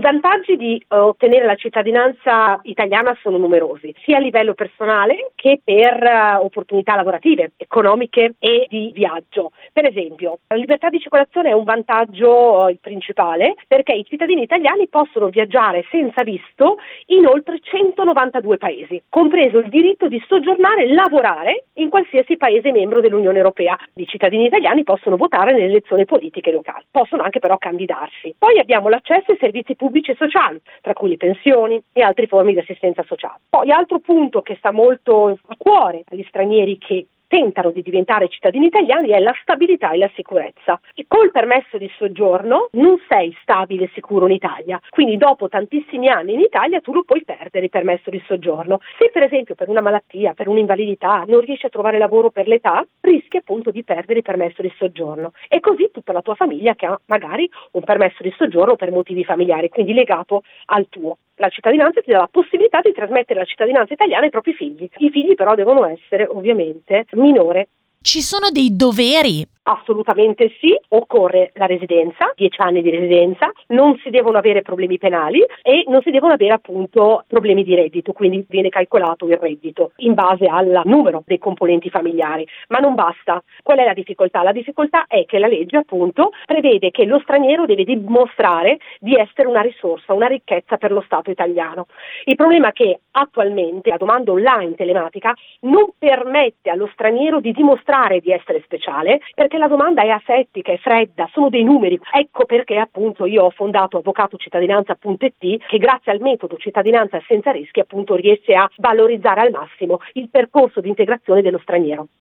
vantaggi di ottenere la cittadinanza italiana sono numerosi, sia a livello personale che per opportunità lavorative, economiche e di viaggio. Per esempio, la libertà di circolazione è un vantaggio principale perché i cittadini italiani possono viaggiare senza visto in oltre 192 paesi, compreso il diritto di soggiornare e lavorare in qualsiasi paese membro dell'Unione Europea. I cittadini italiani possono votare nelle elezioni politiche locali, possono anche però candidarsi. Poi abbiamo l'accesso ai servizi pubblici e sociali, tra cui le pensioni e altre forme di assistenza sociale. Poi altro punto che sta molto a cuore agli stranieri che tentano di diventare cittadini italiani è la stabilità e la sicurezza. E col permesso di soggiorno non sei stabile e sicuro in Italia, quindi dopo tantissimi anni in Italia tu lo puoi perdere il permesso di soggiorno. Se per esempio per una malattia, per un'invalidità non riesci a trovare lavoro per l'età, rischi appunto di perdere il permesso di soggiorno. E così tutta la tua famiglia che ha magari un permesso di soggiorno per motivi familiari, quindi legato al tuo. La cittadinanza ti dà la possibilità di trasmettere la cittadinanza italiana ai propri figli. I figli però devono essere ovviamente minore. Ci sono dei doveri? Assolutamente sì, occorre la residenza, 10 anni di residenza, non si devono avere problemi penali e non si devono avere appunto problemi di reddito, quindi viene calcolato il reddito in base al numero dei componenti familiari, ma non basta. Qual è la difficoltà? La difficoltà è che la legge appunto prevede che lo straniero deve dimostrare di essere una risorsa, una ricchezza per lo Stato italiano. Il problema è che attualmente la domanda online telematica non permette allo straniero di dimostrare di essere speciale perché la domanda è asettica, è fredda, sono dei numeri. Ecco perché appunto io ho fondato avvocatocittadinanza.it che grazie al metodo cittadinanza senza rischi appunto riesce a valorizzare al massimo il percorso di integrazione dello straniero.